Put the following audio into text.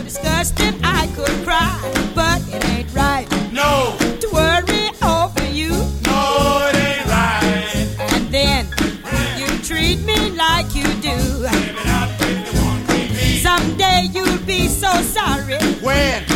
disgusted I could cry, but it ain't right. No. To worry over you. No, it ain't right. And then you treat me like you do. Living out with the one we need. Someday you'll be so sorry. When?